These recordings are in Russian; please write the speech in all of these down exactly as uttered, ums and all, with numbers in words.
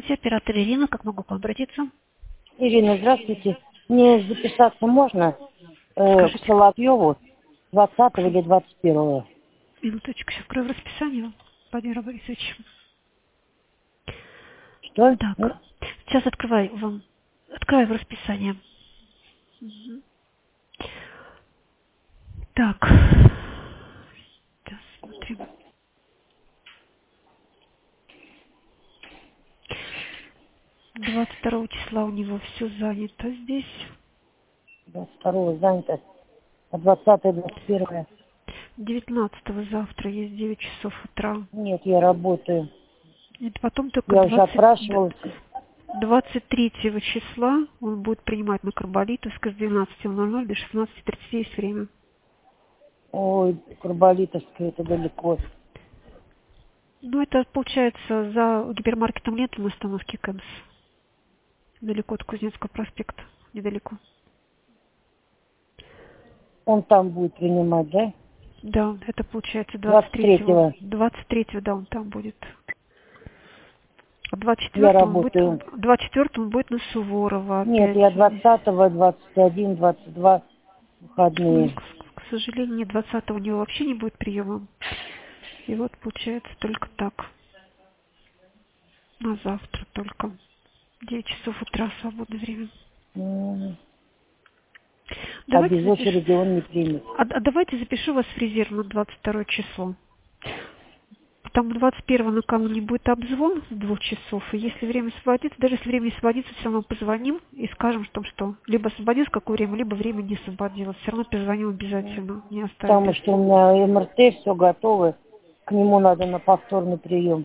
Здравствуйте, оператор Ирина, как могу к вам обратиться? Ирина, здравствуйте. Мне записаться можно э, к Скажите, Соловьеву двадцатого или двадцать первого? минуточку, сейчас открою расписание, Владимир Борисович. Что? Ну, Так, сейчас открываю вам, открываю в расписание. Мгм. Так, сейчас смотрим. двадцать второго числа у него все занято здесь. двадцать второго занято, а двадцатого двадцать первого. девятнадцатого завтра есть девять часов утра. Нет, я работаю. И потом только Я уже двадцать отпрашивалась. двадцать третьего числа он будет принимать на Карболитовской с двенадцати ноль ноль до шестнадцати тридцати есть время. Ой, Карболитовская, это далеко. Ну, это получается за гипермаркетом лето на остановке КЭМС. Недалеко от Кузнецкого проспекта. Недалеко. Он там будет принимать, да? Да, это получается двадцать двадцать третьего. третьего двадцать третьего, да, он там будет. А двадцать я четвёртого он будет, работаю. двадцать четвёртого он будет на Суворова Нет, опять. я двадцатого, двадцать один, двадцать два Ну, выходные. к, к сожалению, нет, двадцатого у него вообще не будет приема. И вот получается только так. На завтра только. девять часов утра свободное время. М, А Давайте без запишу. очереди он не примет. А, а давайте запишу вас в резерв на двадцать второе число. Там двадцать первого накануне будет обзвон с двух часов, и если время освободится, даже если время не освободится, все равно позвоним и скажем, что, что либо освободилось какое время, либо время не освободилось. Все равно позвоним обязательно, не оставим Потому без... что у меня МРТ все готово. К нему надо на повторный прием.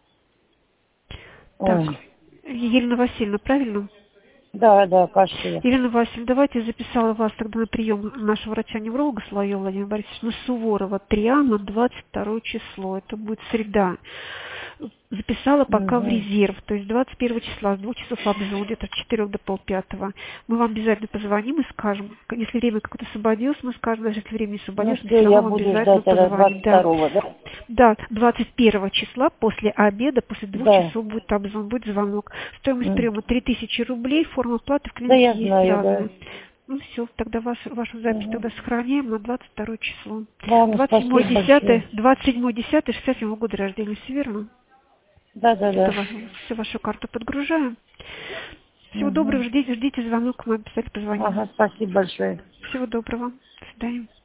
Так, Ой. Елена Васильевна, правильно? Да, да, Кашева. Елена Васильевна, давайте я записала вас тогда на прием нашего врача-невролога Соловьева Владимира Борисовича на Суворова три А на двадцать второе число. Это будет среда. Записала пока в Угу. резерв, то есть двадцать первого числа с двух часов обзор, где-то с четырёх до полпятого. Мы вам обязательно позвоним и скажем, если время как-то освободилось, мы скажем, даже если время не Ну освободилось, мы все, все равно я вам буду обязательно ждать тогда позвоним. двадцать Да. второго, да? Да, двадцать первого числа после обеда, после двух Да. часов будет обзвон, будет звонок. Стоимость М. приема три тысячи рублей, форма оплаты в Да, клинике я есть знаю, да. разные. Ну все, тогда вас, вашу запись Угу. тогда сохраняем на двадцать второе число. Ладно, двадцать седьмое спасибо десятое, большое. двадцать седьмое десятое шестьдесят седьмого года рождения, все верно? Да, да, да. Это вашу, всю вашу карту подгружаем. Всего доброго, Угу. ждите, ждите звонок, мы обязательно позвоним. Ага, спасибо большое. Всего доброго. До свидания.